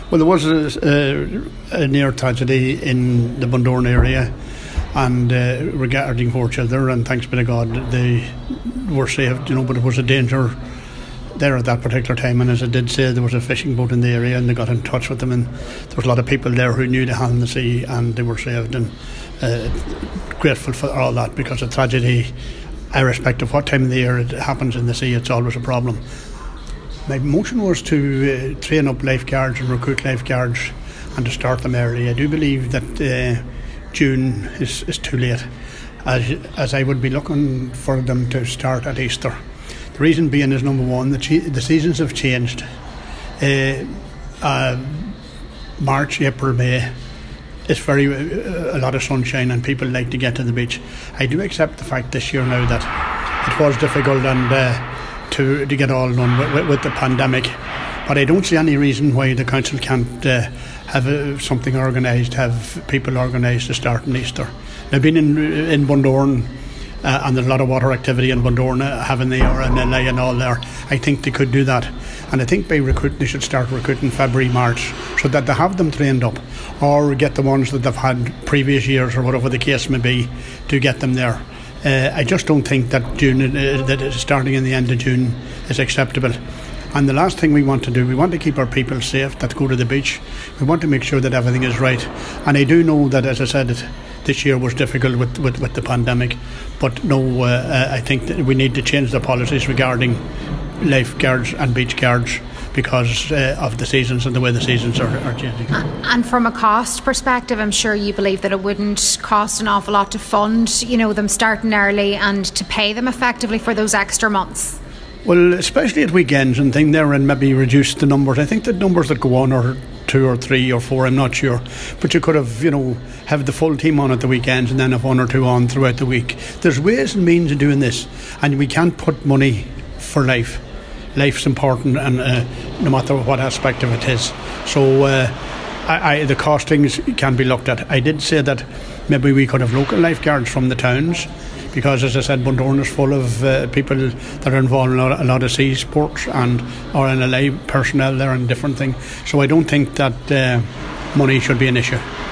Well, there was a near tragedy in the Bundoran area, and regarding 4 children, and thanks be to God they were saved, but it was a danger there at that particular time. And as I did say, there was a fishing boat in the area, and they got in touch with them, and there was a lot of people there who knew they had in the sea, and they were saved, and grateful for all that, because a tragedy, irrespective of what time of the year it happens in the sea, it's always a problem. My motion was to train up lifeguards and recruit lifeguards and to start them early. I do believe that June is too late, as I would be looking for them to start at Easter. The reason being is, number one, the seasons have changed. March, April, May, it's a lot of sunshine and people like to get to the beach. I do accept the fact this year now that it was difficult and to get all done with the pandemic, but I don't see any reason why the council can't have something organised, have people organised to start in Easter. I've been in Bundoran, and there's a lot of water activity in Bundoran, having the RNLA and all there. I think they could do that, and I think by recruiting, they should start recruiting February, March, so that they have them trained up, or get the ones that they've had previous years or whatever the case may be, to get them there. I just don't think that that starting in the end of June is acceptable. And the last thing we want to do, we want to keep our people safe that go to the beach. We want to make sure that everything is right. And I do know that, as I said, this year was difficult with the pandemic. But no, I think that we need to change the policies regarding lifeguards and beach guards, because of the seasons and the way the seasons are changing. And from a cost perspective, I'm sure you believe that it wouldn't cost an awful lot to fund, them starting early and to pay them effectively for those extra months. Well, especially at weekends and things there, and maybe reduce the numbers. I think the numbers that go on are 2 or 3 or 4, I'm not sure. But you could have, have the full team on at the weekends and then have 1 or 2 on throughout the week. There's ways and means of doing this, and we can't put money for life. Life's important, and no matter what aspect of it is. So the costings can be looked at. I did say that maybe we could have local lifeguards from the towns, because, as I said, Bundoran is full of people that are involved in a lot of sea sports and RNLA personnel there and different things. So I don't think that money should be an issue.